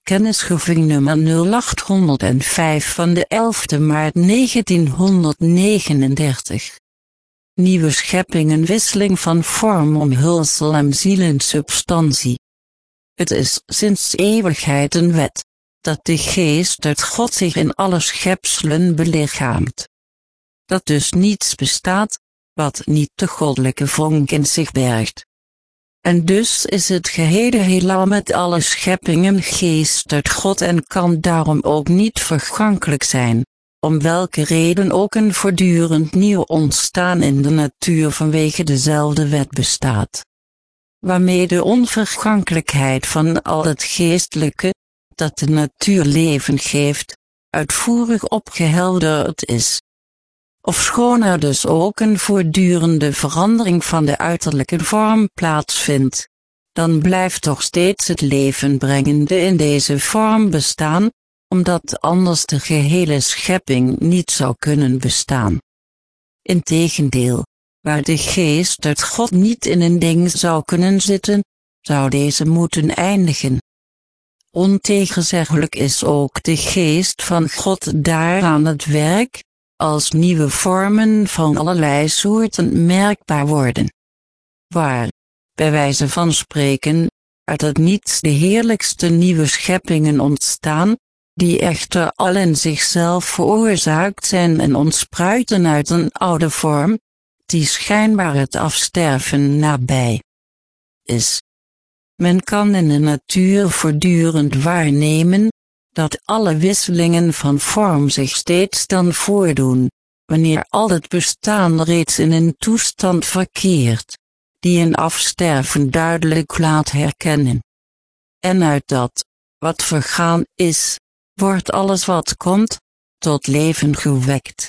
Kennisgeving nummer 0805 van de 11e maart 1939. Nieuwe scheppingen, wisseling van vorm, omhulsel en zielensubstantie. Het is sinds eeuwigheid een wet, dat de geest uit God zich in alle schepselen belichaamt. Dat dus niets bestaat, wat niet de goddelijke vonk in zich bergt. En dus is het gehele heelal met alle scheppingen geest uit God en kan daarom ook niet vergankelijk zijn, om welke reden ook een voortdurend nieuw ontstaan in de natuur vanwege dezelfde wet bestaat. Waarmee de onvergankelijkheid van al het geestelijke, dat de natuur leven geeft, uitvoerig opgehelderd is. Ofschoon er dus ook een voortdurende verandering van de uiterlijke vorm plaatsvindt, dan blijft toch steeds het levenbrengende in deze vorm bestaan, omdat anders de gehele schepping niet zou kunnen bestaan. Integendeel, waar de geest uit God niet in een ding zou kunnen zitten, zou deze moeten eindigen. Ontegenzeggelijk is ook de geest van God daar aan het werk, als nieuwe vormen van allerlei soorten merkbaar worden. Waar, bij wijze van spreken, uit het niets de heerlijkste nieuwe scheppingen ontstaan, die echter al in zichzelf veroorzaakt zijn en ontspruiten uit een oude vorm, die schijnbaar het afsterven nabij is. Men kan in de natuur voortdurend waarnemen, dat alle wisselingen van vorm zich steeds dan voordoen, wanneer al het bestaan reeds in een toestand verkeert, die een afsterven duidelijk laat herkennen. En uit dat, wat vergaan is, wordt alles wat komt, tot leven gewekt.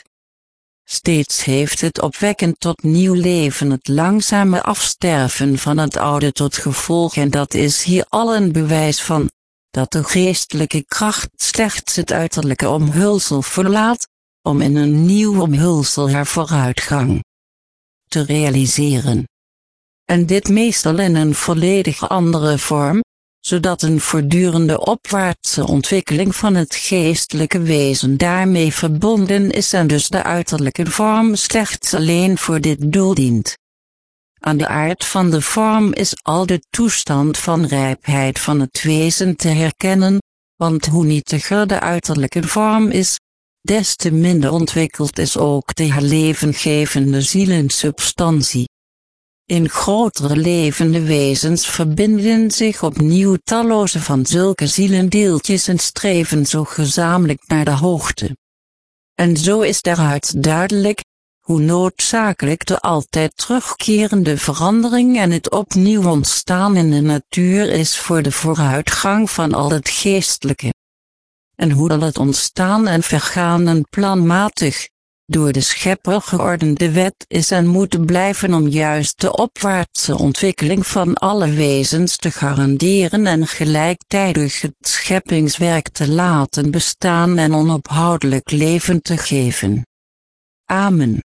Steeds heeft het opwekken tot nieuw leven het langzame afsterven van het oude tot gevolg en dat is hier al een bewijs van, dat de geestelijke kracht slechts het uiterlijke omhulsel verlaat, om in een nieuw omhulsel haar vooruitgang te realiseren. En dit meestal in een volledig andere vorm, zodat een voortdurende opwaartse ontwikkeling van het geestelijke wezen daarmee verbonden is en dus de uiterlijke vorm slechts alleen voor dit doel dient. Aan de aard van de vorm is al de toestand van rijpheid van het wezen te herkennen, want hoe nietiger de uiterlijke vorm is, des te minder ontwikkeld is ook de levengevende zielensubstantie. In grotere levende wezens verbinden zich opnieuw talloze van zulke zielendeeltjes en streven zo gezamenlijk naar de hoogte. En zo is daaruit duidelijk, hoe noodzakelijk de altijd terugkerende verandering en het opnieuw ontstaan in de natuur is voor de vooruitgang van al het geestelijke. En hoe al het ontstaan en vergaan een planmatig, door de schepper geordende wet is en moet blijven om juist de opwaartse ontwikkeling van alle wezens te garanderen en gelijktijdig het scheppingswerk te laten bestaan en onophoudelijk leven te geven. Amen.